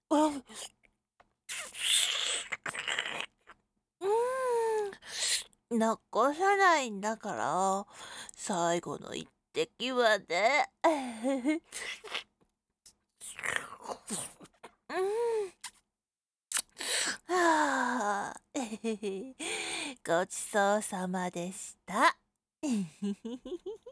あ、残さないんだから、最後の一滴まで。うん。はあ、ごちそうさまでした。